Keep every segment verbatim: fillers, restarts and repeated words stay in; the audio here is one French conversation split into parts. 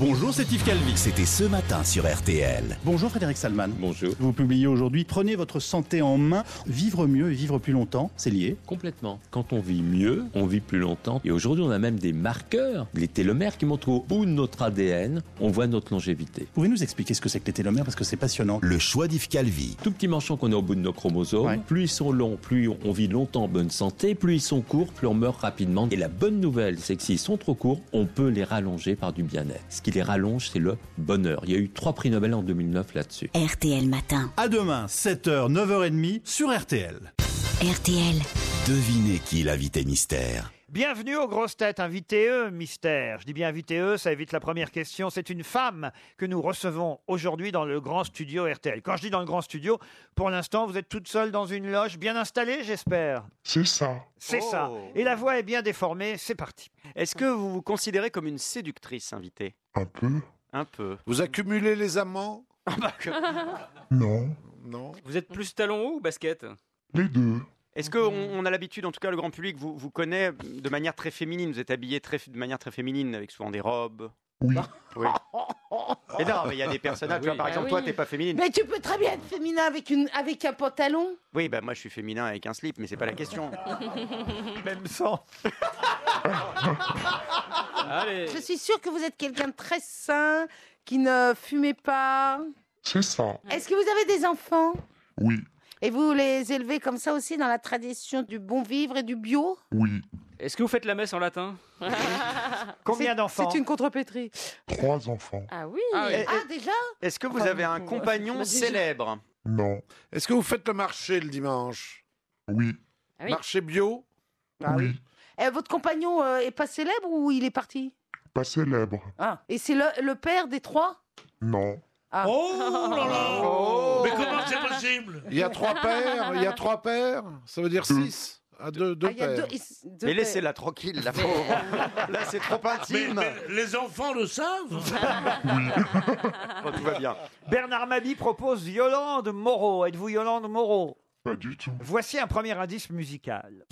Bonjour, c'est Yves Calvi. C'était ce matin sur R T L. Bonjour Frédéric Salman. Bonjour. Vous publiez aujourd'hui « Prenez votre santé en main, vivre mieux et vivre plus longtemps ». C'est lié? Complètement. Quand on vit mieux, on vit plus longtemps. Et aujourd'hui, on a même des marqueurs, les télomères, qui montrent qu'au bout de notre A D N, on voit notre longévité. Pouvez nous expliquer ce que c'est que les télomères, parce que c'est passionnant. Le choix d'Yves Calvi. Tout petit manchon qu'on a au bout de nos chromosomes, Ouais. plus ils sont longs, plus on vit longtemps en bonne santé, plus ils sont courts, plus on meurt rapidement. Et la bonne nouvelle, c'est que s'ils sont trop courts, on peut les rallonger par du bien-être. Ce qui les rallonge, c'est le bonheur. Il y a eu trois prix Nobel en deux mille neuf là-dessus. R T L Matin. À demain, sept heures, neuf heures trente sur R T L. R T L. Devinez qui est l'invité mystère. Bienvenue aux grosses têtes, invité eux, mystère. Je dis bien invité eux, ça évite la première question. C'est une femme que nous recevons aujourd'hui dans le grand studio R T L. Quand je dis dans le grand studio, pour l'instant, vous êtes toute seule dans une loge bien installée, j'espère. C'est ça. C'est Oh. ça. Et la voix est bien déformée, c'est parti. Est-ce que vous vous considérez comme une séductrice, invitée? Un peu. Un peu. Vous accumulez les amants? Non. Non. Vous êtes plus talon haut ou basket? Les deux. Est-ce qu'on on a l'habitude, en tout cas le grand public, vous, vous connaît de manière très féminine? Vous êtes habillé très, de manière très féminine, avec souvent des robes? Oui. Oui. Et non, mais il y a des personnages, tu vois, par Ah exemple, oui. toi, t'es pas féminine. Mais tu peux très bien être féminin avec, une, avec un pantalon. Oui, bah moi je suis féminin avec un slip, mais c'est pas la question. Même sans. Allez. Je suis sûre que vous êtes quelqu'un de très sain, qui ne fumez pas. C'est ça. Est-ce que vous avez des enfants? Oui. Et vous les élevez comme ça aussi dans la tradition du bon vivre et du bio? Oui. Est-ce que vous faites la messe en latin? Combien C'est- d'enfants? C'est une contrepétrie. Trois enfants. Ah oui. Ah oui. Ah, déjà? Est-ce que vous avez un compagnon Bah, déjà. célèbre? Non. Est-ce que vous faites le marché le dimanche? Oui. Ah oui. Marché bio? Ah oui. Eh, votre compagnon euh, est pas célèbre ou il est parti? Pas célèbre. Ah. Et c'est le, le père des trois? Non. Ah. Oh là là Oh. Mais comment c'est possible? Il y a trois pères? Il y a trois pères? Ça veut dire six? À deux, deux Ah, il y a pères. deux- ils- deux Mais pères. laissez-la tranquille, la pauvre. Là, c'est trop mais, intime. mais les enfants le savent. Bon, tout va bien. Bernard Mabie propose Yolande Moreau. Êtes-vous Yolande Moreau? Pas du tout. Voici un premier indice musical.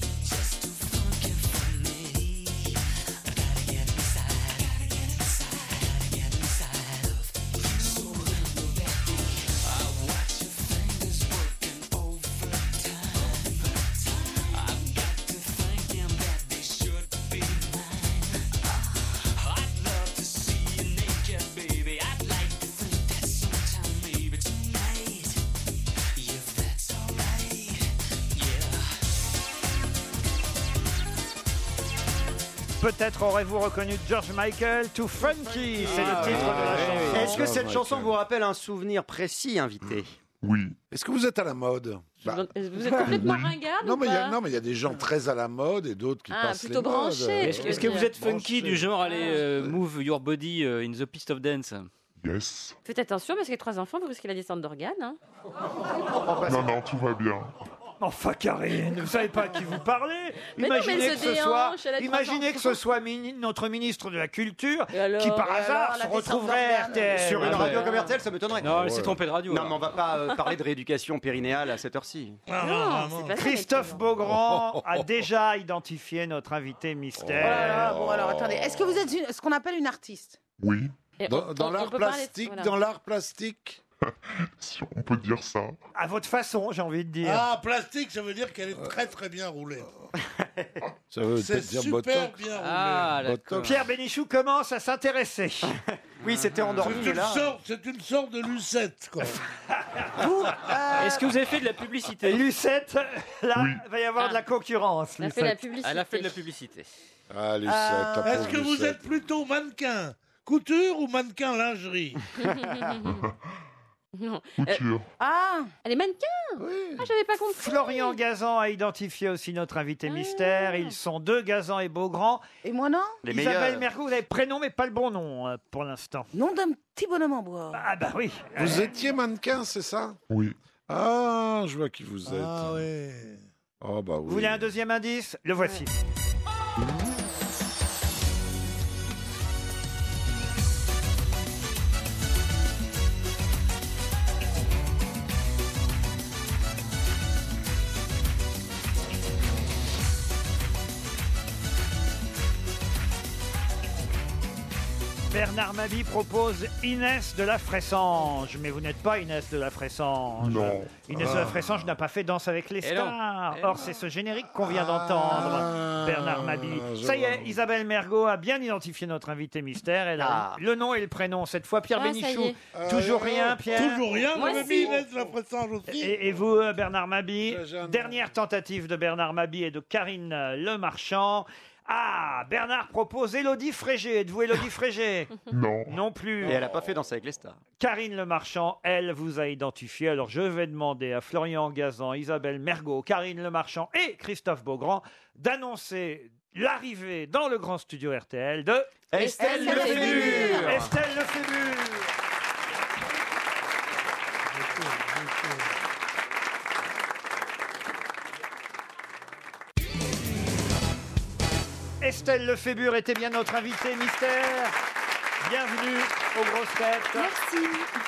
Peut-être aurez-vous reconnu George Michael, Too Funky, c'est le titre de la chanson. Est-ce que cette chanson vous rappelle un souvenir précis, invité? Oui. Est-ce que vous êtes à la mode? Bah, Vous êtes complètement ringard non, ou mais il y a- pas non, mais il y a des gens très à la mode et d'autres qui Ah, passent plutôt les modes. branchés. Est-ce que, est-ce que vous êtes funky Branché. du genre, allez, euh, move your body euh, in the piste of dance? Yes. Faites attention parce que les trois enfants, vous risquez la descente d'organes. Hein. Non, non, tout va bien. Enfin, Karine, vous savez pas à qui vous parlez. Mais non, mais Imaginez elle que se ce soit, déhanche, elle a trois imaginez que enfants. ce soit mini- notre ministre de la Culture Et alors qui, par Et hasard, alors, se la descente retrouverait d'organes. R T L. Sur une Ah, radio ouais. comme R T L, ça m'étonnerait. Non, elle s'est trompée de radio. Non, alors. mais on va pas euh, parler de rééducation périnéale à cette heure-ci. Ah, Non, vraiment. c'est pas ça. Christophe maintenant. Beaugrand a déjà identifié notre invité Oh là mystère. là, bon alors attendez, est-ce que vous êtes une- ce qu'on appelle une artiste? Oui. Et Dans, on- dans on- on l'art peut parler de- plastique, voilà. dans l'art plastique. Si on peut dire ça. À votre façon, j'ai envie de dire. Ah, plastique, ça veut dire qu'elle est très très bien roulée. Ça veut C'est peut-être dire super botox. bien roulé. Ah, Botox. Pierre Bénichou commence à s'intéresser. Oui, c'était endormi, C'est mais une, là... sorte, c'est une sorte de lucette, quoi. Pour, euh, Est-ce que vous avez fait de la publicité? Lucette, là, Oui. il va y avoir de la concurrence. Elle a fait la Lucette. publicité. Elle a fait de la publicité. Ah, Lucette, Euh, ta Est-ce pauvre que vous Lucette. êtes plutôt mannequin couture ou mannequin lingerie? Non. Couture. Ah, Elle est mannequin. Ah, j'avais pas compris. Florian Gazan a identifié aussi notre invité mystère. Ils sont deux, Gazan et Beaugrand. et moi non? Les Isabelle meilleurs. Mergo, vous avez prénom mais pas le bon nom euh, pour l'instant. Nom d'un petit bonhomme en bois. Ah bah oui. Vous étiez mannequin, c'est ça? Oui. Ah, je vois qui vous êtes. Ah ouais. Oh, bah oui. Vous voulez un deuxième indice? Le voici. Bernard Mabie propose Inès de la Fressange. Mais vous n'êtes pas Inès de la Fressange. Non. Inès Ah. de la Fressange n'a pas fait Danse avec les Eh non. stars. Eh Or, non. c'est ce générique qu'on vient d'entendre, Ah, Bernard Mabie. je Ça y est, vois. Isabelle Mergo a bien identifié notre invité mystère. Elle a Ah. le nom et le prénom. Cette fois, Pierre Ah, ça y Bénichou. est. Toujours Euh, rien, Pierre Toujours rien, Moi j'avais aussi. mis Inès de la Fressange aussi. Et, et vous, euh, Bernard Mabie, J'ai- j'ai un nom. dernière tentative de Bernard Mabie et de Karine euh, Lemarchand. Ah, Bernard propose Élodie Frégé. Êtes-vous Élodie Frégé? Non. Non plus. Et elle n'a pas fait Danser avec les stars. Karine Lemarchand, elle, vous a identifié. Alors, je vais demander à Florian Gazan, Isabelle Mergo, Karine Lemarchand et Christophe Beaugrand d'annoncer l'arrivée dans le grand studio R T L de Estelle Lefébure. Estelle Lefébure. Estelle Lefébure était bien notre invitée mystère. Bienvenue aux grosses têtes. Merci.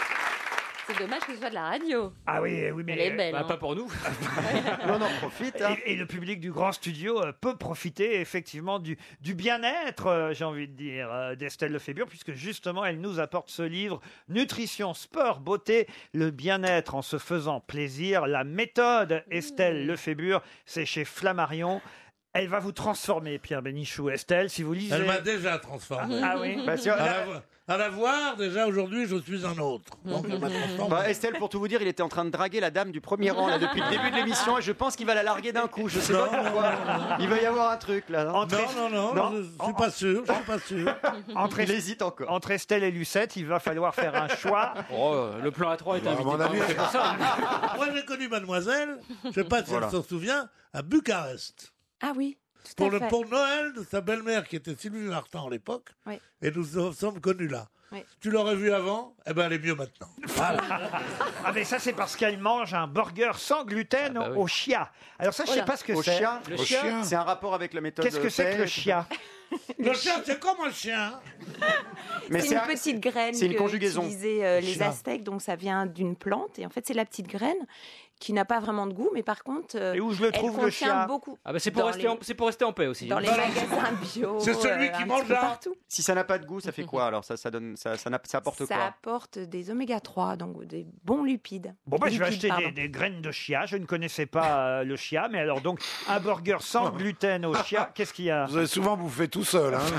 C'est dommage que ce soit de la radio. Ah oui, oui, mais Elle est belle. Bah, hein. pas pour nous. on en profite. Et, et le public du grand studio euh, peut profiter effectivement du, du bien-être, euh, j'ai envie de dire, euh, d'Estelle Lefébure, puisque justement elle nous apporte ce livre Nutrition, sport, beauté, le bien-être en se faisant plaisir. La méthode Estelle Lefébure, c'est chez Flammarion. Elle va vous transformer, Pierre Bénichou. Estelle, si vous lisez. Elle m'a déjà transformé. Ah oui. Bah, si- À la, vo- à la voir, déjà aujourd'hui, je suis un autre. Donc elle m'a transformé. Bah, Estelle, pour tout vous dire, il était en train de draguer la dame du premier rang là, depuis le début de l'émission et je pense qu'il va la larguer d'un coup. Je sais Non, pas pourquoi. Il va y avoir un truc là. non Entre, Non, non, non, Non. je suis pas sûr, je suis pas sûr. entre- Il hésite encore. entre Estelle et Lucette, il va falloir faire un choix. Oh, le plan A trois est Bah, à invité. mon par avis- c'est pour ça. Moi, j'ai connu mademoiselle, je sais pas si Voilà. elle s'en souvient, à Bucarest. Ah oui, tout Pour, à le, fait. pour Noël de sa belle-mère qui était Sylvie Vartan à l'époque. Oui. Et nous nous sommes connus là. Oui. Tu l'aurais vue avant, eh ben elle est mieux maintenant. Voilà. Ah mais ça c'est parce qu'elle mange un burger sans gluten Ah bah au- oui. au chia. Alors ça je sais Voilà. pas ce que Au c'est. chien. Le Au chien. chien. C'est un rapport avec la méthode. Qu'est-ce que c'est que le P. chia? Le chien, c'est comme un chien. Mais C'est c'est une un- petite graine c'est une que conjugaison. utilisaient euh, les Chien. Aztèques, donc ça vient d'une plante et en fait c'est la petite graine qui n'a pas vraiment de goût, mais par contre euh, Et où je le elle trouve le contient chia? beaucoup Ah bah c'est pour, dans rester les- en- c'est pour rester en paix aussi. dans les Voilà. magasins bio. C'est celui euh, qui un mange petit peu là. partout. Si ça n'a pas de goût, ça fait quoi alors ça, ça donne, ça, ça, n'a- ça apporte Ça quoi apporte des oméga trois, donc des bons lipides. Bon bah je vais Lipides, acheter des, pardon. des graines de chia. Je ne connaissais pas euh, le chia, mais alors donc un burger sans gluten au chia. Qu'est-ce qu'il y a? Vous avez souvent bouffé tout seul, hein.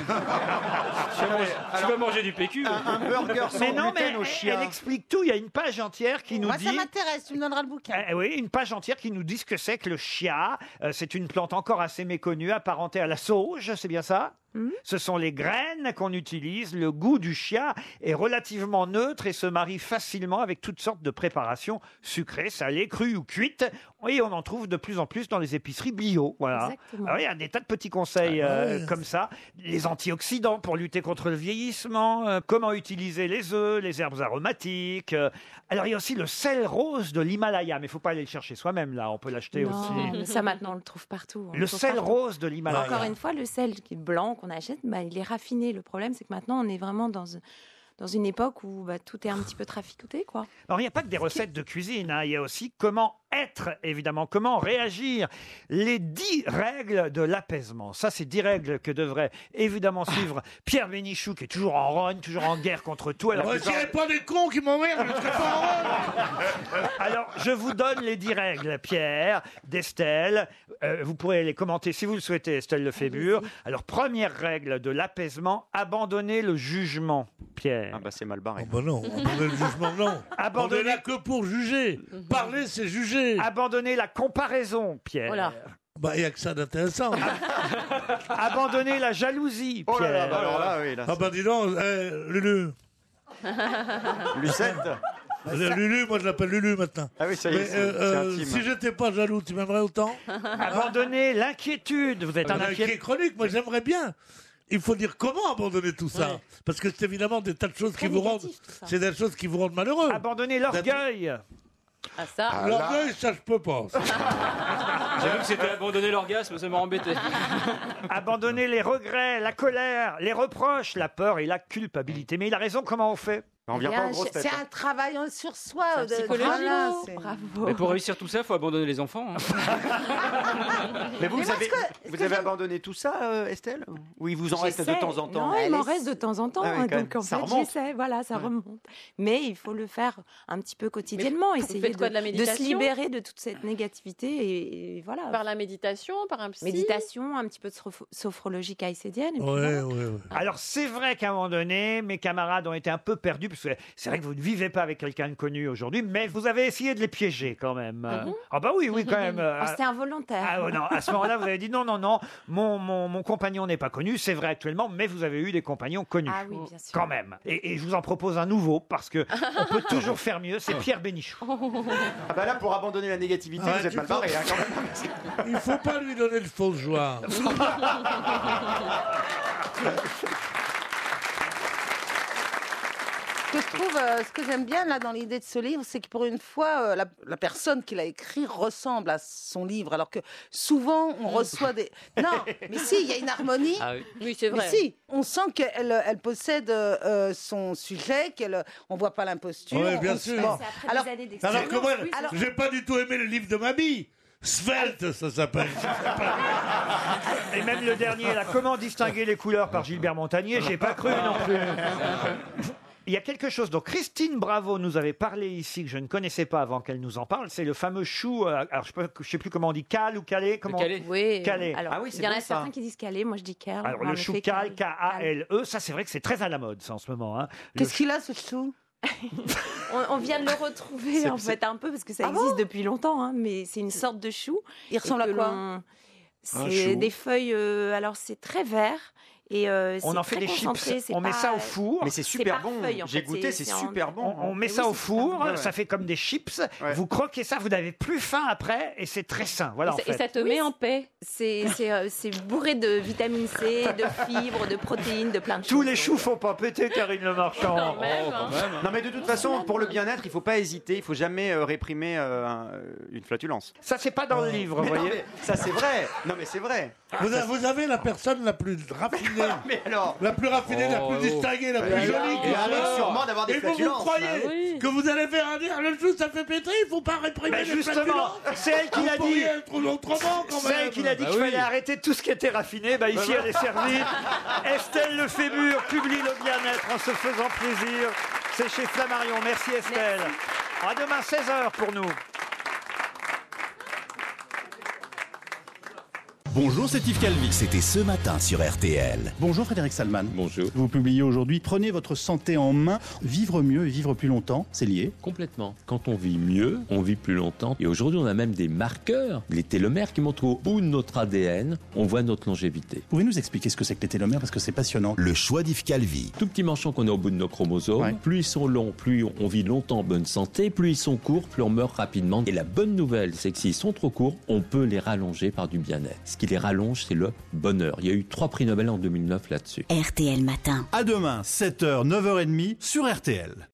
Tu vas manger, tu vas manger du P Q. un, un burger sans Mais non, mais gluten au elle, chia. elle explique tout. Il y a une page entière qui nous Moi, dit. ça m'intéresse, tu me donneras le bouquin. Eh oui, une page entière qui nous dit ce que c'est que le chia. Euh, c'est une plante encore assez méconnue, apparentée à la sauge, c'est bien ça? Mhm. Ce sont les graines qu'on utilise. Le goût du chia est relativement neutre et se marie facilement avec toutes sortes de préparations sucrées, salées, crues ou cuites. Et on en trouve de plus en plus dans les épiceries bio. Voilà. Exactement. Alors, il y a des tas de petits conseils Ah, euh, ouais. comme ça. Les antioxydants pour lutter contre le vieillissement. euh, comment utiliser les œufs, les herbes aromatiques. euh. Alors, il y a aussi le sel rose de l'Himalaya. Mais il ne faut pas aller le chercher soi-même, là. On peut l'acheter Non, aussi. mais ça maintenant on le trouve partout. on Le trouve sel partout. rose de l'Himalaya. Encore une fois, le sel qui est blanc qu'on achète, bah, il est raffiné. Le problème, c'est que maintenant, on est vraiment dans, dans une époque où bah, tout est un petit peu traficoté, quoi. Alors, il n'y a pas que des recettes de cuisine, hein. Il y a aussi comment être, évidemment, comment réagir. Les dix règles de l'apaisement. Ça, c'est dix règles que devrait évidemment suivre Pierre Bénichou, qui est toujours en rogne, toujours en guerre contre tout. Alors, Ouais, que- S'il n'y avait pas des cons qui m'emmerdent, je serais pas heureux. alors, je vous donne les dix règles, Pierre, d'Estelle. Euh, vous pourrez les commenter si vous le souhaitez, Estelle Lefébure. Alors, première règle de l'apaisement, abandonner le jugement, Pierre. Ah bah c'est mal barré. Oh bah non, on le jugement, non. On Abandonner- est là que pour juger. Parler, c'est juger. Abandonner la comparaison, Pierre. Voilà. Bah, il n'y a que ça d'intéressant. Abandonner la jalousie, Oh là là, Pierre. bah alors là, oui, là. Ah bah dis donc, eh, Lulu. Lucette. Euh, Lulu, moi je l'appelle Lulu maintenant. Ah oui, ça y est, Mais, c'est euh, c'est euh, intime. si j'étais pas jaloux, tu m'aimerais autant? Abandonner l'inquiétude. Vous êtes Ah, un bah, qui est inquiet. chronique, moi j'aimerais bien. Il faut dire comment abandonner tout ça. Ouais. Parce que c'est évidemment des tas de choses qui Très vous rendent. négatif, tout ça. C'est des choses qui vous rendent malheureux. Abandonner l'orgueil. Ah ça. Ah, là, L'orgueil, ça je peux pas. J'ai vu que c'était abandonner l'orgasme, ça m'a embêté. Abandonner les regrets, la colère, les reproches, la peur et la culpabilité. Mais il a raison, comment on fait? On vient Eh pas bien, aux grosses C'est têtes. un travail sur soi. C'est un de- psychologue. voilà, c'est- Bravo. Mais pour réussir tout ça, il faut abandonner les enfants. hein. Mais vous, Mais vous moi, avez, ce que- ce vous que avez j'aime- abandonné tout ça, euh, Estelle? Ou il vous en reste de J'essaie. temps en temps? Non, il m'en Allez, reste de temps en temps. Ah oui, quand donc même. en Ça fait, remonte. j'essaie. Voilà, ça Ouais. remonte. Mais il faut le faire un petit peu quotidiennement. vous Essayer faites quoi, de la se méditation libérer de toute cette négativité. Et, et voilà. Par la méditation, par un psy. Méditation, un petit peu de soph- sophrologie caïcédienne. et puis Ouais, voilà. ouais, ouais. Alors c'est vrai qu'à un moment donné, mes camarades ont été un peu perdus, parce que c'est vrai que vous ne vivez pas avec quelqu'un de connu aujourd'hui, mais vous avez essayé de les piéger quand même. Ah bon Ah bah oui, oui quand même. Oh, c'était involontaire. Ah oh non, à ce moment-là, vous avez dit non, non, non, mon, mon, mon compagnon n'est pas connu, c'est vrai actuellement, mais vous avez eu des compagnons connus. Ah oui, bien sûr. Quand même. Et, et je vous en propose un nouveau, parce que on peut toujours faire mieux, c'est Pierre Bénichou. Ah bah là, pour abandonner la négativité, Ah, vous êtes tu mal faut- barré, hein, quand même. Il faut pas lui donner de fausse joie. Ce que je trouve, euh, ce que j'aime bien là dans l'idée de ce livre, c'est que pour une fois, euh, la, la personne qui l'a écrit ressemble à son livre, alors que souvent on reçoit des. Non, mais si, il y a une harmonie. Ah oui. Oui, c'est Mais vrai. si, on sent qu'elle elle possède euh, son sujet, qu'elle, on voit pas l'imposture. Ouais, bien on- sûr. bon. C'est après Alors, des années Alors que moi, d'expérience. oui, j'ai pas du tout aimé le livre de Mamie. Svelte, ça s'appelle. Et même le dernier, là, comment distinguer les couleurs par Gilbert Montagnier, j'ai pas cru non plus. Il y a quelque chose dont Christine Bravo nous avait parlé ici que je ne connaissais pas avant qu'elle nous en parle, c'est le fameux chou, euh, alors je ne sais plus comment on dit, cal ou calé, comment calé. Oui, Calé. alors, Ah oui, c'est il y en bon, a ça. certains qui disent calé, moi je dis kerl. Alors en le chou effet, cal, K A L E, ça c'est vrai que c'est très à la mode ça en ce moment. Hein. Le Qu'est-ce qu'il a ce chou? on, on vient de le retrouver C'est- en c'est- fait un peu parce que ça Ah existe bon depuis longtemps, hein, mais c'est une sorte de chou. Il ressemble et à que quoi? l'on- Un C'est chou. des feuilles, euh, alors c'est très vert. Et euh, On c'est en fait très des concentré, chips, c'est on met pas- ça au four. Mais c'est super par bon. feuille, en J'ai fait, goûté, c'est- c'est c'est en- super bon. On, on met Oui, ça c'est au four, Ouais, ouais. ça fait comme des chips. Ouais. Vous croquez ça, vous n'avez plus faim après, et c'est très sain. Voilà Et en ça- fait. et ça te met en paix. C'est c'est, euh, c'est bourré de vitamine C, de fibres, de protéines, de plein de choses. Tous les choux font pas péter, Karine Le Marchand. Quand même, hein. Non mais de toute façon, pour le bien-être, il faut pas hésiter, il faut jamais euh, réprimer euh, un- une flatulence. Ça c'est pas dans le livre, vous Mais non, voyez. mais ça c'est vrai. Non mais c'est vrai. Vous, a- vous avez la personne la plus raffinée, Mais alors, la plus raffinée, la Oh, plus oh. distinguée, la Et plus alors, jolie qui et avec soit. sûrement d'avoir des Et vous, vous flatulences. croyez Bah oui. que vous allez faire un dire le chou ça fait péter, il faut pas réprimer Mais les justement, flatulences. c'est elle qui Vous l'a dit. pourriez être autrement quand C'est même. elle qui l'a dit Bah qu'il oui. fallait arrêter tout ce qui était raffiné. Bah ici, elle est servie. Estelle Lefébure publie le bien-être en se faisant plaisir. C'est chez Flammarion. Merci Estelle. À demain seize heures pour nous. Bonjour, c'est Yves Calvi. C'était ce matin sur R T L. Bonjour Frédéric Salman. Bonjour. Vous publiez aujourd'hui Prenez votre santé en main, vivre mieux et vivre plus longtemps, c'est lié. Complètement. Quand on vit mieux, on vit plus longtemps. Et aujourd'hui, on a même des marqueurs, les télomères, qui montrent au bout de notre A D N, on voit notre longévité. Pouvez nous expliquer ce que c'est que les télomères parce que c'est passionnant. Le choix d'Yves Calvi. Tout petit manchon qu'on a au bout de nos chromosomes, Ouais. plus ils sont longs, plus on vit longtemps en bonne santé, plus ils sont courts, plus on meurt rapidement. Et la bonne nouvelle, c'est que s'ils sont trop courts, on peut les rallonger par du bien-être. Ce qui les rallonge, c'est le bonheur. Il y a eu trois prix Nobel en deux mille neuf là-dessus. R T L Matin. À demain, sept heures, neuf heures trente sur R T L.